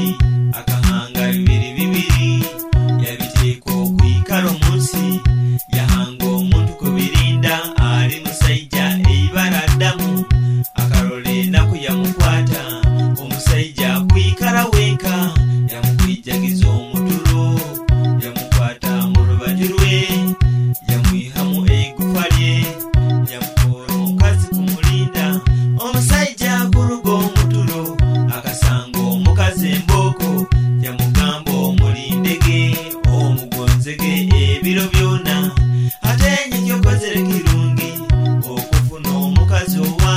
munsi akahanga bibiri yabiteko kwikaro munsi yahango omuntu kubirinda ali musajja eibaradamu akarole nako yamukwata omusajja kwikara wenka yamukwijagiza omuturo yamukwata mu rubaju rwe yamwihamu egufa lye yamukora omukazi kumulinda omusajja kuruga omuturo akasanga omukazi emboko yamugamba omulindege omugonzege ebiro byona ate nyinyokozere kirungi okufuna omukazi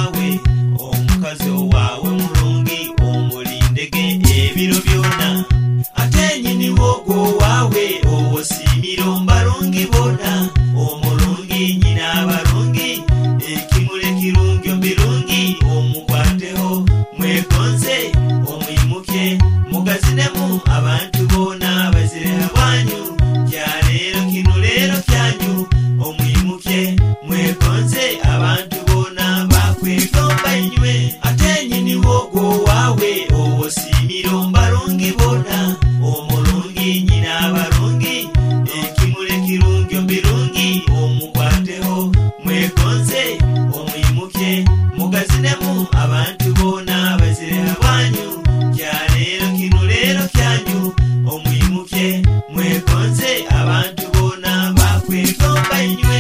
owawe mulungi omulindege ebiro byona ate nyiniwo gwowawe owosimiro mbalungi bona omulungi nyina abalungi ekimule kirungi ombirungi omukwateho mwegonze omwimuke mugazinemu abantu bona bazire abanyu kyaleero kino leero kyanyu omwimuke mwegonze abantu bona bakwegomba inywe ate nyiniwo gwowawe owosimiro mbalungi bona omulungi nyina abalungi ekimule kirungi ombirungi omukwateho mwegonze omwimuke mugazinemu abantu bona bazire abanyu kyaleero kino leero kyanyu omwimuke mwegonze abantu bona bakwegomba inywe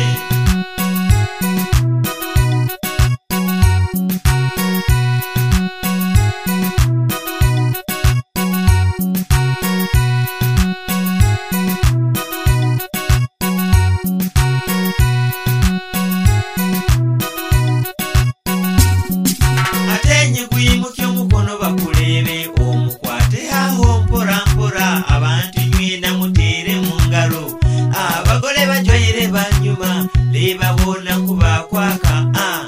atenye kuyimuke omukono bakulebe omukwate aho mpora abantu nywena mutere mu ngalo abagole bajwaire banyuma lebabona kubakwaka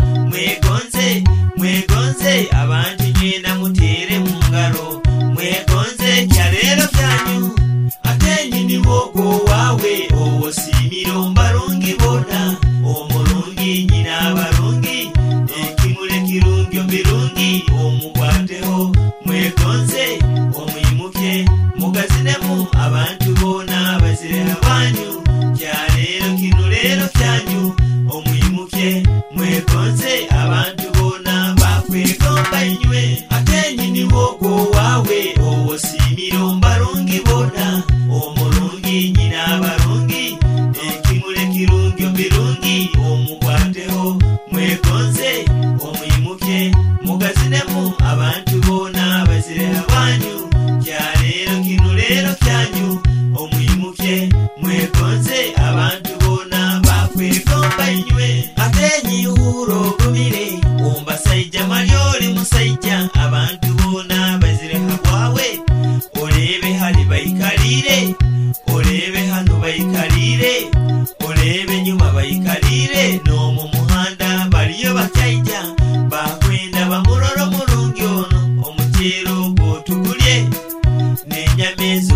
mwegonze abantu nywena mutere mu ngalo mwegonze kyaleero kyanyu ate nyiniwo gwowawe owosimiro mbalungi bona omulungi nyina abalungi ekimule kirungi ombirungi omukwateho mwegonze omwimuke mugazinemu abantu bona bazire abanyu kyaleero kino leero kyanyu omwimuke mwegonze abantu bona bakwegomba inywe ate nyiniwo gwowawe owosimiro mbalungi bona omulungi nyina abalungi ekimule kirungi ombirungi omukwateho mwegonze omwimuke mugazinemu abantu bona bazire abanyu kyaleero kino leero kyanyu omwimuke mwegonze abantu bona bakwegomba inywe ate nyihuro ogumire ombasajja malyoli musajja abantu bona bazire habwawe olebe hali bayikalire olebe hano bayikalire olebe nyuma bayikalire n'omu muhanda baliyo bakyaija bakwenda bamulolo mulungi ono omukyero gwotugulye n'enyamezo